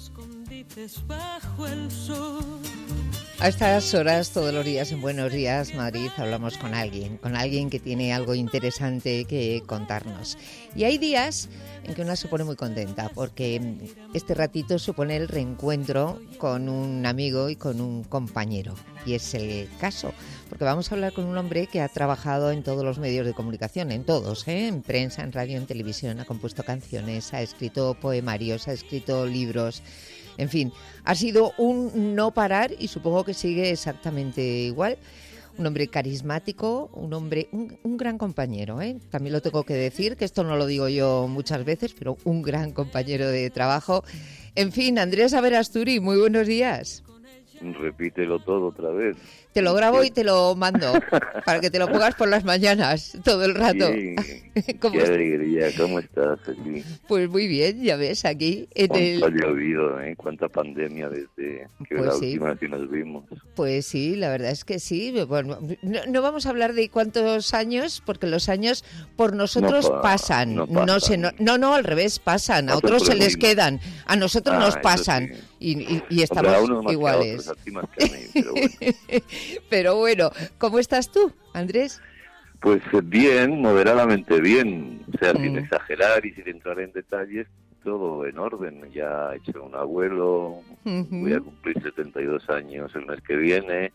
A estas horas, todos los días en Buenos Días Madrid, hablamos con alguien que tiene algo interesante que contarnos. Y hay días en que una se pone muy contenta, porque este ratito supone el reencuentro con un amigo y con un compañero. Y es el caso, porque vamos a hablar con un hombre que ha trabajado en todos los medios de comunicación, en todos, en prensa, en radio, en televisión, ha compuesto canciones, ha escrito poemarios, ha escrito libros. En fin, ha sido un no parar y supongo que sigue exactamente igual. Un hombre carismático, un gran compañero, ¿eh? También lo tengo que decir, que esto no lo digo yo muchas veces, pero un gran compañero de trabajo. En fin, Andrés Aberasturi, muy buenos días. Repítelo todo otra vez. Te lo grabo y te lo mando para que te lo pongas por las mañanas todo el rato. Sí, qué alegría, ¿cómo estás aquí? Pues muy bien, ya ves, aquí ¿Cuánto ha llovido, cuánta pandemia desde que pues la sí. última vez que nos vimos? Pues sí, la verdad es que sí. Bueno, no vamos a hablar de cuántos años, porque los años por nosotros pasan. No, al revés, pasan. A otros se les quedan, a nosotros nos pasan. Sí. Y estamos iguales. Pero bueno. Pero bueno, ¿cómo estás tú, Andrés? Pues bien, moderadamente bien, o sea, sin exagerar y sin entrar en detalles, todo en orden. Ya he hecho un abuelo, voy a cumplir 72 años el mes que viene,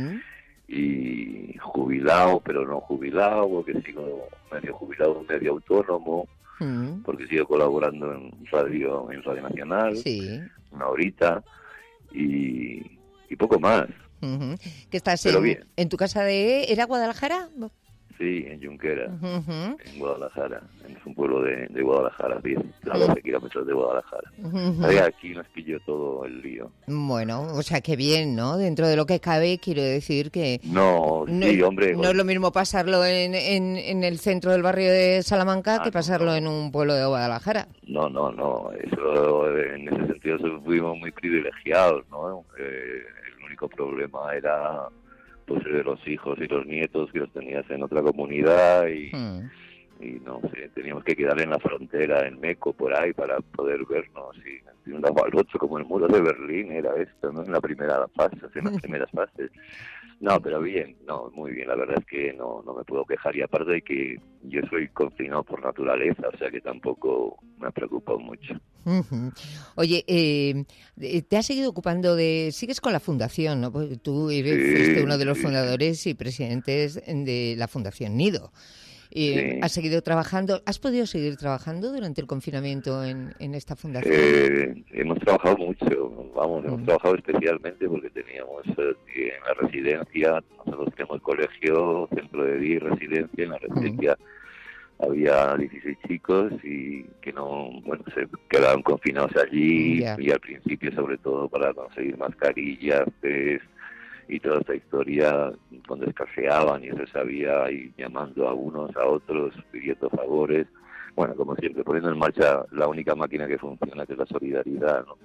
y jubilado, pero no jubilado, porque sigo medio jubilado, medio autónomo, porque sigo colaborando en Radio Nacional, una horita, y poco más. ¿Que estás en tu casa ¿Era Guadalajara? Sí, en Junquera, en Guadalajara. Es un pueblo de Guadalajara, 12 kilómetros de Guadalajara. Aquí nos pilló todo el lío. Bueno, o sea, qué bien, ¿no? Dentro de lo que cabe, quiero decir que... No, hombre... No es lo mismo pasarlo en el centro del barrio de Salamanca que pasarlo en un pueblo de Guadalajara. No. Eso, en ese sentido, fuimos muy privilegiados, ¿no? El único problema era... pues los hijos y los nietos que los tenías en otra comunidad y no sé, teníamos que quedar en la frontera, en Meco, por ahí, para poder vernos y de un lado al otro, como el muro de Berlín era esto, ¿no? En las primeras fases. No, pero bien, muy bien, la verdad es que no me puedo quejar, y aparte de que yo soy confinado por naturaleza, o sea que tampoco me ha preocupado mucho. Oye, ¿te has seguido ocupando sigues con la fundación, ¿no? Porque tú fuiste uno de los fundadores y presidentes de la Fundación Nido. ¿Has seguido trabajando? ¿Has podido seguir trabajando durante el confinamiento en esta fundación? Hemos trabajado mucho, hemos trabajado especialmente porque teníamos en la residencia, nosotros tenemos colegio, centro de día y residencia. En la residencia había 16 chicos y que se quedaron confinados allí, y al principio sobre todo para conseguir mascarillas, y toda esta historia, cuando escaseaban y se sabía, y llamando a unos, a otros, pidiendo favores. Bueno, como siempre, poniendo en marcha la única máquina que funciona, que es la solidaridad, ¿no?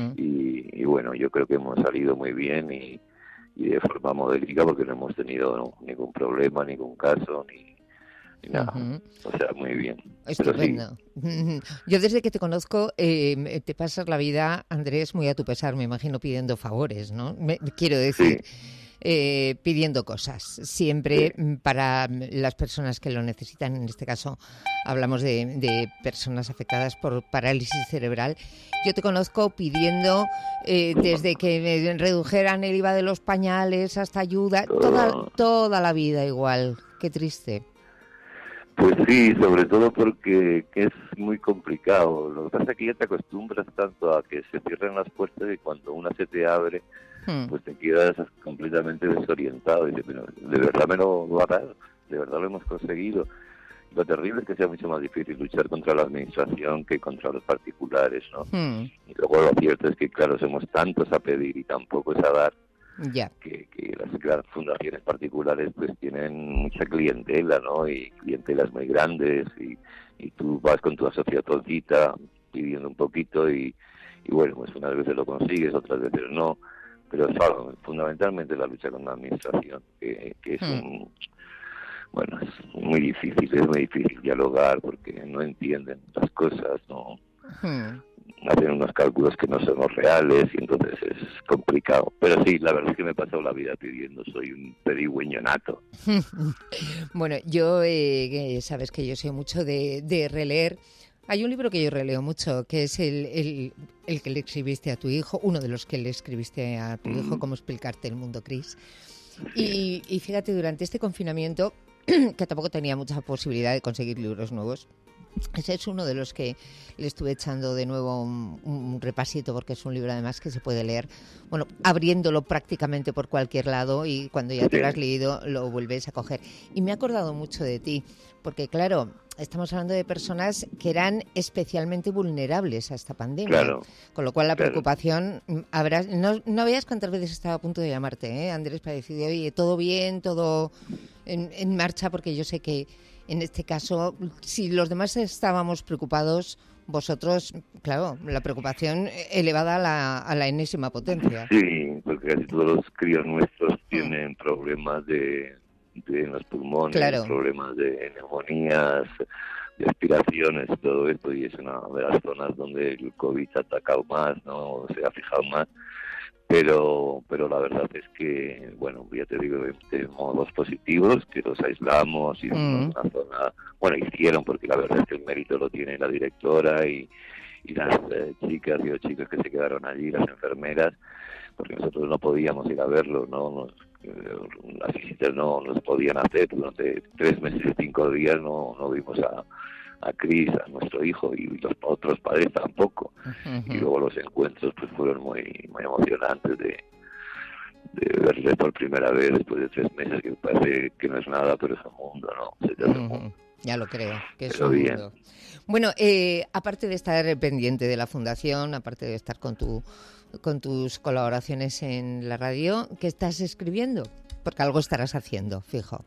Y bueno, yo creo que hemos salido muy bien y de forma modélica, porque no hemos tenido ningún problema, ningún caso, ni nada. O sea, muy bien. Estupendo. Sí. Yo desde que te conozco, te pasas la vida, Andrés, muy a tu pesar, me imagino, pidiendo favores, ¿no? Quiero decir, pidiendo cosas, siempre para las personas que lo necesitan. En este caso, hablamos de personas afectadas por parálisis cerebral. Yo te conozco pidiendo, desde que me redujeran el IVA de los pañales hasta ayuda, toda la vida igual. Qué triste. Pues sí, sobre todo porque es muy complicado. Lo que pasa es que ya te acostumbras tanto a que se cierren las puertas, y cuando una se te abre, pues te quedas completamente desorientado. Y dices, pero ¿de verdad me lo va a dar? ¿De verdad lo hemos conseguido? Lo terrible es que sea mucho más difícil luchar contra la administración que contra los particulares, ¿no? Y luego lo cierto es que, claro, somos tantos a pedir y tan pocos a dar, que las fundaciones particulares pues tienen mucha clientela, ¿no? Y clientelas muy grandes, y tú vas con tu asociacióncita pidiendo un poquito, y bueno, pues unas veces lo consigues, otras veces no, pero es fundamentalmente la lucha con la administración, que es es muy difícil dialogar, porque no entienden las cosas, ¿no? hacen unos cálculos que no son los reales y entonces es complicado. Pero sí, la verdad es que me he pasado la vida pidiendo, soy un pedigüeño nato. Bueno, yo, sabes que yo sé mucho de releer. Hay un libro que yo releo mucho, que es el que le escribiste a tu hijo, uno de los que le escribiste a tu hijo, Cómo explicarte el mundo, Chris. Sí. Y fíjate, durante este confinamiento, que tampoco tenía mucha posibilidad de conseguir libros nuevos, ese es uno de los que le estuve echando de nuevo un repasito, porque es un libro además que se puede leer, bueno, abriéndolo prácticamente por cualquier lado, y cuando ya te lo has leído lo vuelves a coger. Y me he acordado mucho de ti, porque claro, estamos hablando de personas que eran especialmente vulnerables a esta pandemia, claro, con lo cual la preocupación habrá... No veas cuántas veces estaba a punto de llamarte, Andrés, para decir, oye, todo bien, todo en marcha, porque yo sé que en este caso, si los demás estábamos preocupados, vosotros, claro, la preocupación elevada a la enésima potencia. Sí, porque casi todos los críos nuestros tienen problemas de los pulmones, claro, problemas de neumonías, de aspiraciones, todo esto, y es una de las zonas donde el COVID ha atacado más, ¿no? Se ha fijado más. Pero la verdad es que, bueno, ya te digo, de modos positivos, que los aislamos y es una zona, bueno, hicieron, porque la verdad es que el mérito lo tiene la directora y las chicas y los chicos que se quedaron allí, las enfermeras, porque nosotros no podíamos ir a verlo, ¿no? Las visitas no nos podían hacer durante 3 meses y 5 días, no vimos a Chris, a nuestro hijo, y los otros padres tampoco. Y luego los encuentros pues fueron muy emocionantes de verle por primera vez después de 3 meses, que parece que no es nada, pero es un mundo, ¿no? Es un mundo. Ya lo creo, que es un mundo. Bueno, aparte de estar pendiente de la fundación, aparte de estar con tus colaboraciones en la radio, ¿qué estás escribiendo? Porque algo estarás haciendo, fijo.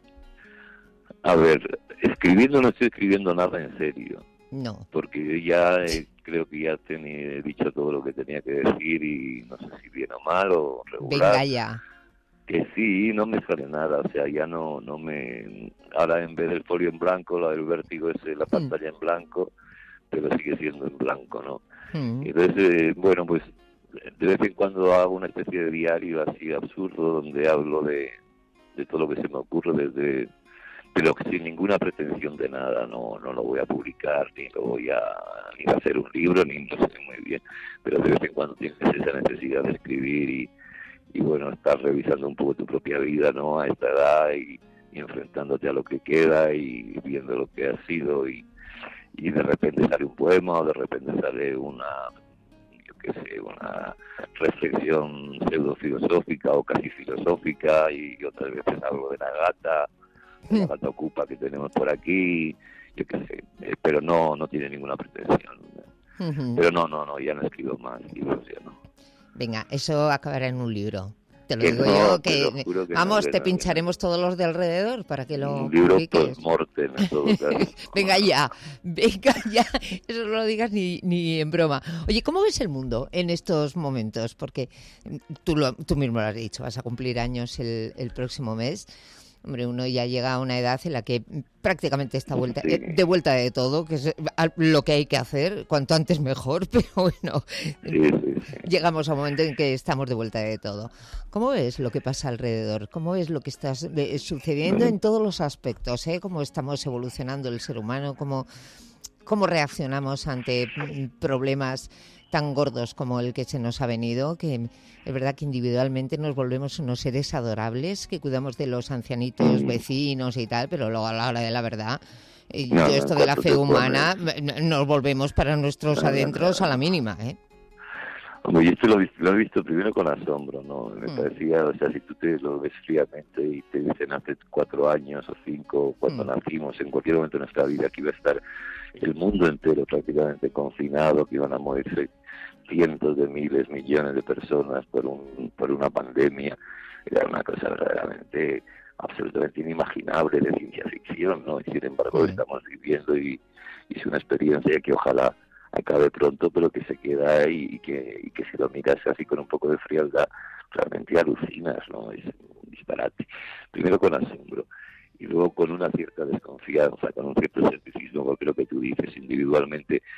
A ver, no estoy escribiendo nada en serio. No. Porque yo ya creo que ya he dicho todo lo que tenía que decir, y no sé si bien o mal o regular. Venga ya. Que sí, no me sale nada, o sea, ya no me... Ahora en vez del folio en blanco, la del vértigo es la pantalla en blanco, pero sigue siendo en blanco, ¿no? Entonces, bueno, pues de vez en cuando hago una especie de diario así absurdo, donde hablo de todo lo que se me ocurre pero sin ninguna pretensión de nada, no lo voy a publicar, ni lo voy a hacer un libro, ni no sé muy bien, pero de vez en cuando tienes esa necesidad de escribir y bueno, estar revisando un poco tu propia vida, ¿no? A esta edad y enfrentándote a lo que queda y viendo lo que ha sido y de repente sale un poema o de repente sale una reflexión pseudo filosófica o casi filosófica, y otras veces hablo de la gata ocupa que tenemos por aquí, yo qué sé, pero no tiene ninguna pretensión. Pero no, ya no escribo más libros, ya no. Venga, eso acabará en un libro. Te lo digo yo, que vamos, te pincharemos todos los de alrededor para que lo un libro post-mortem, en todo caso. Venga ya, eso no lo digas ni en broma. Oye, ¿cómo ves el mundo en estos momentos? Porque tú mismo lo has dicho, vas a cumplir años el próximo mes. Hombre, uno ya llega a una edad en la que prácticamente está de vuelta de todo, que es lo que hay que hacer, cuanto antes mejor, pero bueno, llegamos a un momento en que estamos de vuelta de todo. ¿Cómo ves lo que pasa alrededor? ¿Cómo ves lo que está sucediendo en todos los aspectos? ¿Cómo estamos evolucionando el ser humano? ¿Cómo reaccionamos ante problemas tan gordos como el que se nos ha venido? Que es verdad que individualmente nos volvemos unos seres adorables, que cuidamos de los ancianitos vecinos y tal, pero luego a la hora de la verdad, esto de la fe humana, nos volvemos para nuestros adentros a la mínima, Hombre, yo esto lo he visto primero con asombro, ¿no? Me parecía, o sea, si tú te lo ves fríamente y te dicen hace 4 años o 5, cuando nacimos, en cualquier momento de nuestra vida, que iba a estar el mundo entero prácticamente confinado, que iban a morirse cientos de miles, millones de personas por una pandemia, era una cosa verdaderamente absolutamente inimaginable de ciencia ficción, ¿no? Y sin embargo lo estamos viviendo y es una experiencia que ojalá acabe pronto, pero que se queda ahí y que si lo miras así con un poco de frialdad, realmente alucinas, ¿no? Es un disparate. Primero con asombro y luego con una cierta desconfianza, con un cierto escepticismo, porque lo que tú dices individualmente,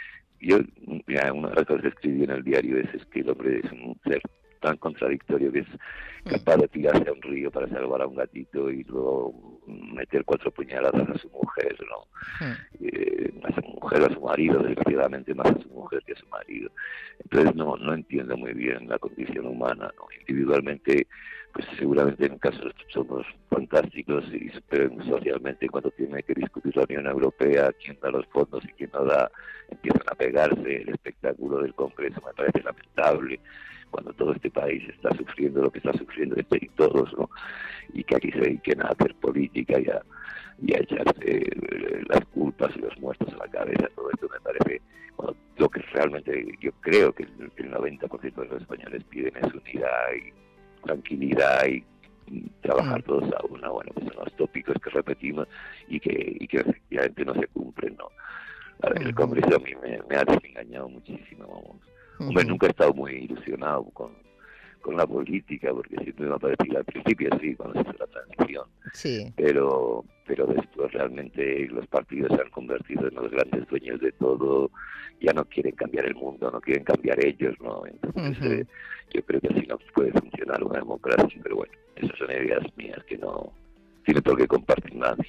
Mira, una de las cosas que escribí en el diario es que el hombre es un ser tan contradictorio que es capaz de tirarse a un río para salvar a un gatito y luego meter 4 puñaladas a su mujer, ¿no? A su mujer o a su marido, desgraciadamente más a su mujer que a su marido. Entonces no entiendo muy bien la condición humana, ¿no? Individualmente, pues seguramente en casos somos fantásticos, pero socialmente cuando tiene que discutir la Unión Europea, quién da los fondos y quién no da, empiezan a pegarse. El espectáculo del Congreso me parece lamentable, cuando todo este país está sufriendo lo que está sufriendo y todos, ¿no? Y que aquí se dediquen a hacer política y a echarse las culpas y los muertos a la cabeza. Todo esto me parece, bueno, lo que realmente yo creo que el 90% de los españoles piden es unidad y tranquilidad y trabajar todos a una. Bueno, pues son los tópicos que repetimos y que efectivamente no se cumplen, ¿no? El Congreso a mí me ha desengañado muchísimo, vamos. Hombre, nunca he estado muy ilusionado con la política, porque siempre me ha parecido al principio, sí, cuando se hizo la transición. Sí. Pero después realmente los partidos se han convertido en los grandes dueños de todo, ya no quieren cambiar el mundo, no quieren cambiar ellos, ¿no? Entonces yo creo que así no puede funcionar una democracia, pero bueno, esas son ideas mías que no tiene por qué compartir nadie.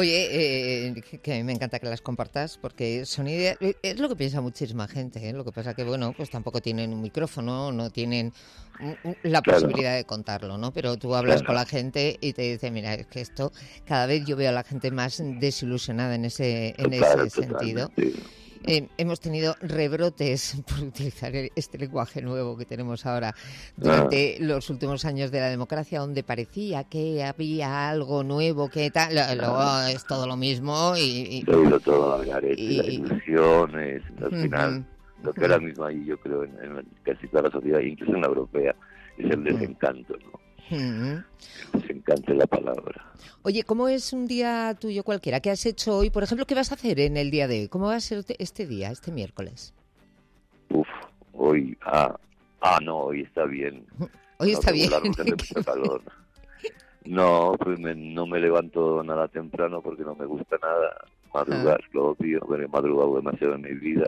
Oye, que a mí me encanta que las compartas, porque son ideas, es lo que piensa muchísima gente, ¿eh? Lo que pasa que, bueno, pues tampoco tienen un micrófono, no tienen la posibilidad de contarlo, ¿no? Pero tú hablas con la gente y te dice, mira, es que esto, cada vez yo veo a la gente más desilusionada en ese sentido. Hemos tenido rebrotes, por utilizar este lenguaje nuevo que tenemos ahora, durante los últimos años de la democracia, donde parecía que había algo nuevo, que tal, luego es todo lo mismo y todo las ilusiones, al final, lo que ahora mismo hay, yo creo, en casi toda la sociedad, incluso en la europea, es el desencanto, ¿no? Desencanto es la palabra. Oye, ¿cómo es un día tuyo cualquiera? ¿Qué has hecho hoy? Por ejemplo, ¿qué vas a hacer en el día de hoy? ¿Cómo va a ser este día, este miércoles? Hoy... no, hoy está bien. Hoy está bien. Hace mucho calor. No, pues no me levanto nada temprano porque no me gusta nada madrugar, lo obvio, porque he madrugado demasiado en mi vida.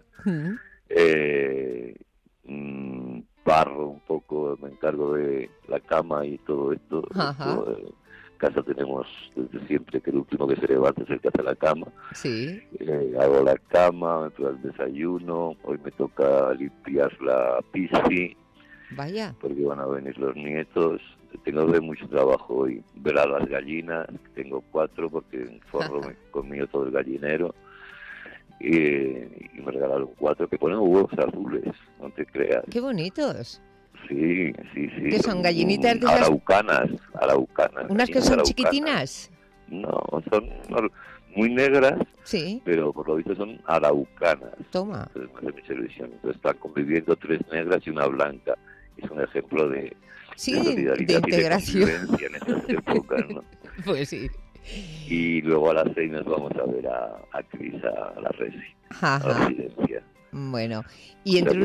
Barro un poco, me encargo de la cama y todo esto. En casa tenemos desde siempre que el último que se levanta es el que hace la cama. Sí. Hago la cama, me preparo el desayuno, hoy me toca limpiar la piscina. Vaya. Porque van a venir los nietos. Tengo mucho trabajo hoy. Ver a las gallinas, tengo 4 porque en Forro me he comido todo el gallinero. Y me regalaron 4 que ponen huevos azules, no te creas. ¡Qué bonitos! Sí. ¿Qué son, gallinitas de araucanas? ¿Unas que son chiquitinas? No, son muy negras, sí, pero por lo visto son araucanas. Toma. Entonces están conviviendo 3 negras y una blanca. Es un ejemplo de solidaridad de integración. Y de convivencia en estas épocas, ¿no? Pues sí. Y luego a las 6 nos vamos a ver a Cris, a la residencia. Bueno, y entre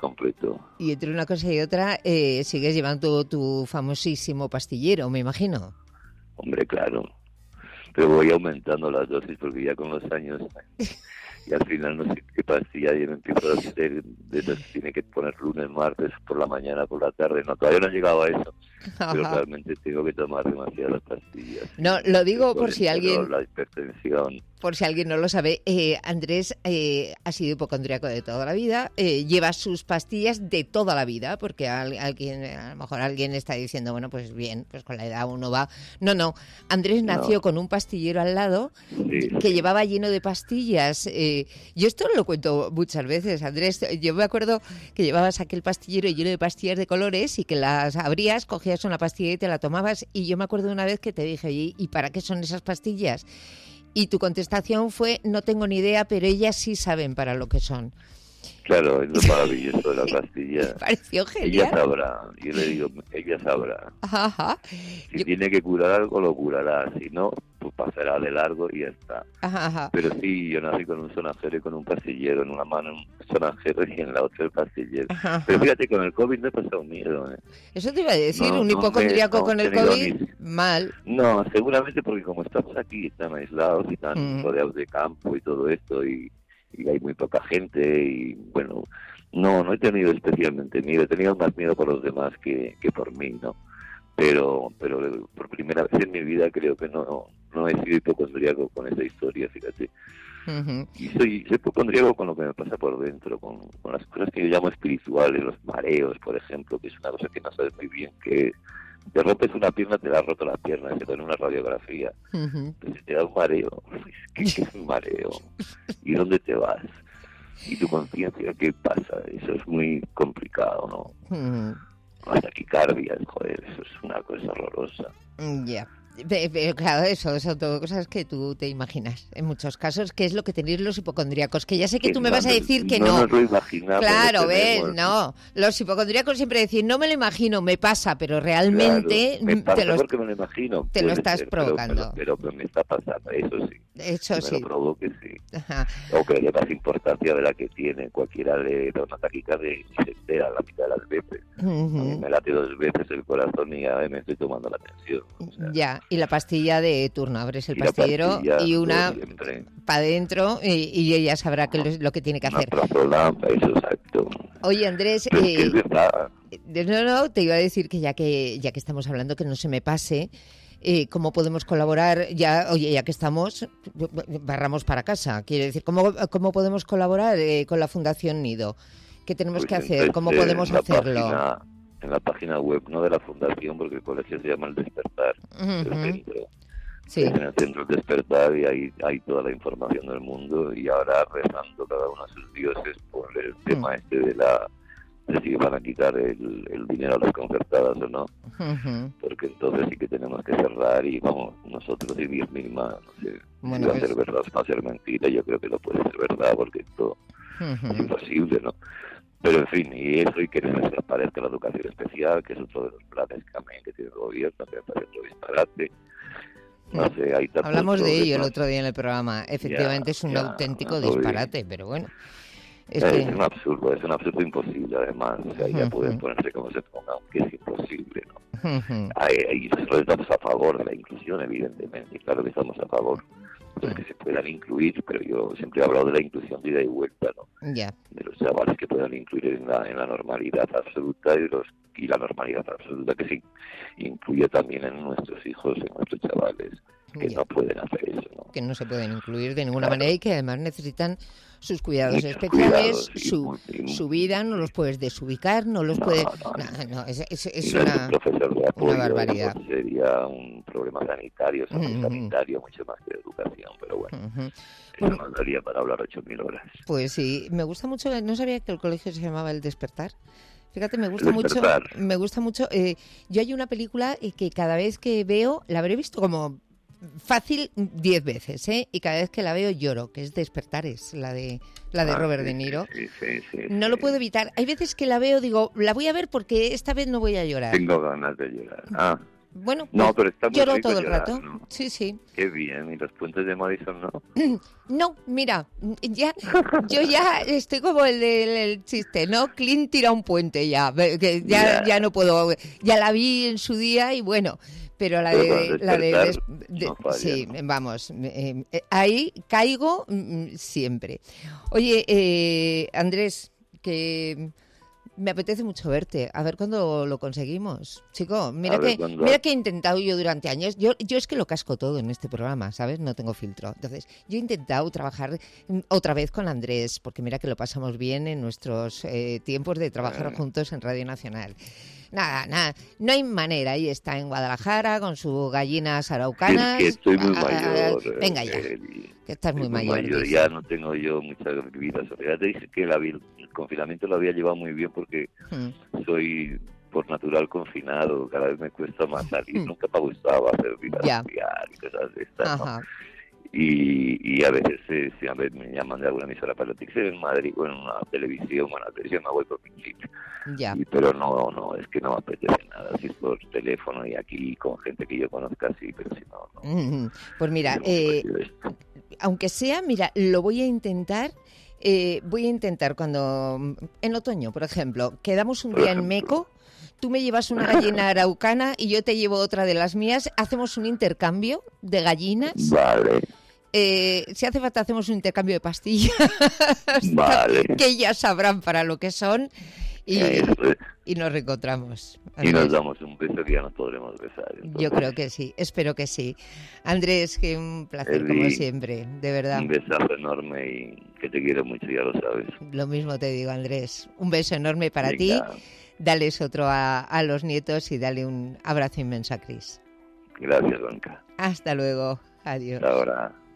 una cosa y otra, sigues llevando tu famosísimo pastillero, me imagino. Hombre, claro. Pero voy aumentando las dosis porque ya con los años y al final no sé qué pastilla y me empiezo a hacer de esas que tiene que poner lunes, martes, por la mañana, por la tarde. No, todavía no he llegado a eso, pero realmente tengo que tomar demasiadas pastillas. No, lo digo por si alguien... La hipertensión. Por si alguien no lo sabe, Andrés ha sido hipocondríaco de toda la vida, lleva sus pastillas de toda la vida, porque a lo mejor alguien está diciendo, bueno, pues bien, pues con la edad uno va... No, Andrés nació con un pastillero al lado que llevaba lleno de pastillas. Yo esto lo cuento muchas veces, Andrés. Yo me acuerdo que llevabas aquel pastillero lleno de pastillas de colores y que las abrías, cogías una pastilla y te la tomabas. Y yo me acuerdo de una vez que te dije, ¿y para qué son esas pastillas? Y tu contestación fue, no tengo ni idea, pero ellas sí saben para lo que son. Claro, es lo maravilloso de la pastilla. Me pareció genial. Ella sabrá, yo le digo, ella sabrá. Ajá. Si tiene que curar algo, lo curará. Si no, pues pasará de largo y ya está. Ajá. Pero sí, yo nací con un sonajero y con un pastillero. En una mano un sonajero y en la otra el pastillero. Ajá. Pero fíjate, con el COVID no he pasado miedo. Eso te iba a decir, un hipocondríaco con el COVID, mal. No, seguramente porque como estamos aquí, están aislados y están rodeados de campo y todo esto y y hay muy poca gente y bueno, no he tenido especialmente miedo, he tenido más miedo por los demás que por mí, ¿no? Pero por primera vez en mi vida creo que no he sido hipocondríaco con esa historia, fíjate. Uh-huh. Y soy hipocondríaco con lo que me pasa por dentro, con las cosas que yo llamo espirituales, los mareos, por ejemplo, que es una cosa que no sabes muy bien qué es. Te rompes una pierna, te la has roto la pierna, se pone una radiografía. Uh-huh. Entonces te da un mareo. ¿Qué es un mareo? ¿Y dónde te vas? ¿Y tu conciencia qué pasa? Eso es muy complicado, ¿no? Uh-huh. Las taquicardias, joder, eso es una cosa horrorosa. Ya. Pero claro, eso son todo cosas que tú te imaginas. En muchos casos, ¿qué es lo que tenéis los hipocondríacos? Que ya sé que tú me vas a decir que no. No nos lo imaginamos. Claro, ves, no. Los hipocondríacos siempre decir, no me lo imagino, me pasa, pero realmente claro, me pasa porque me lo imagino. Te lo estás provocando. Pero me está pasando, eso sí. Eso sí. Me lo provoque, sí. Ajá. O que le das importancia de la que tiene. Cualquiera le da una taquicardia y se entera la mitad de las veces. Uh-huh. A mí me late 2 veces el corazón y ya me estoy tomando la tensión. O sea, ya. Y la pastilla de turno, abres el pastillero y una para adentro y ella sabrá lo que tiene que hacer. Eso, exacto. Oye, Andrés, es verdad. No, te iba a decir que ya que estamos hablando, que no se me pase, cómo podemos colaborar, ya que estamos, barramos para casa. Quiero decir, ¿cómo podemos colaborar con la Fundación Nido? ¿Qué tenemos que hacer? ¿Cómo podemos hacerlo? En la página web, no de la fundación, porque el colegio se llama El Despertar, el centro. Sí. Es en el centro El Despertar y ahí hay toda la información del mundo y ahora rezando cada uno a sus dioses por el tema de si van a quitar el dinero a las concertadas o no. Porque entonces sí que tenemos que cerrar y vamos, nosotros y Dios misma, no sé, si va a ser verdad o va a ser mentira, yo creo que no puede ser verdad porque esto es imposible, ¿no? Pero en fin, y eso, y que no se aparezca la educación especial, que es otro de los planes que tiene el gobierno, que me parece otro disparate. No sé, hay hablamos de ello el otro día en el programa. Efectivamente es un auténtico disparate, pero bueno. Es un absurdo imposible, además. O sea, ya pueden ponerse como se pongan, aunque es imposible, ¿no? Y nosotros estamos a favor de la inclusión, evidentemente, claro que estamos a favor. Pues que se puedan incluir, pero yo siempre he hablado de la inclusión de ida y vuelta, ¿no? Yeah. De los chavales que puedan incluir en la normalidad absoluta y la normalidad absoluta que se incluye también en nuestros hijos, en nuestros chavales, que no pueden hacer eso, ¿no? Que no se pueden incluir de ninguna manera y que además necesitan sus cuidados especiales, su vida, no los puedes desubicar, no los puedes... No, es una barbaridad. Pues sería un problema sanitario, sanitario, mucho más que de educación, pero bueno, eso nos daría para hablar 8.000 horas. Pues sí, me gusta mucho, no sabía que el colegio se llamaba El Despertar. Fíjate, me gusta mucho. Yo hay una película que cada vez que veo, la habré visto como... fácil 10 veces, y cada vez que la veo lloro, que es Despertares, la de Robert De Niro. Sí, no lo puedo evitar. Hay veces que la veo, digo, la voy a ver porque esta vez no voy a llorar. Tengo ganas de llorar. Bueno, no, pero está muy lloro rico todo el llorar, rato. ¿no? Sí. Qué bien. ¿Y los puentes de Madison no? No, mira, yo ya estoy como el chiste, ¿no? Clint tira un puente ya, que ya no puedo. Ya la vi en su día y bueno... Pero sí, vamos, ahí caigo siempre. Oye, Andrés, que me apetece mucho verte, a ver cuándo lo conseguimos. Chico, mira que he intentado yo durante años, yo es que lo casco todo en este programa, ¿sabes? No tengo filtro. Entonces, yo he intentado trabajar otra vez con Andrés, porque mira que lo pasamos bien en nuestros tiempos de trabajar juntos en Radio Nacional. Nada, no hay manera. Ahí está en Guadalajara con sus gallinas araucanas. Es que estoy muy mayor. Venga ya, que estás muy mayor. Ya no tengo yo mucha vida social. Ya te dije que el confinamiento lo había llevado muy bien porque soy por natural confinado. Cada vez me cuesta más salir. Nunca me ha gustado hacer vida social y cosas de estas, ¿no? Y a veces me llaman de alguna emisora para en Madrid o en una televisión, me voy por mi chip. Pero no, es que no me apetece nada. Si es por teléfono y aquí con gente que yo conozca, sí, pero si no. Pues mira, aunque sea, mira, lo voy a intentar. Voy a intentar cuando, en otoño, por ejemplo, quedamos un día en Meco. Tú me llevas una gallina araucana y yo te llevo otra de las mías. Hacemos un intercambio de gallinas. Vale. Si hace falta hacemos un intercambio de pastillas. Vale. Que ellas sabrán para lo que son. Y nos reencontramos. Andrés. Y nos damos un beso que ya nos podremos besar. Entonces. Yo creo que sí, espero que sí. Andrés, que un placer como siempre, de verdad. Un besazo enorme y que te quiero mucho, ya lo sabes. Lo mismo te digo, Andrés. Un beso enorme para ti. Dales otro a los nietos y dale un abrazo inmenso a Cris. Gracias, Blanca. Hasta luego. Adiós. Hasta ahora.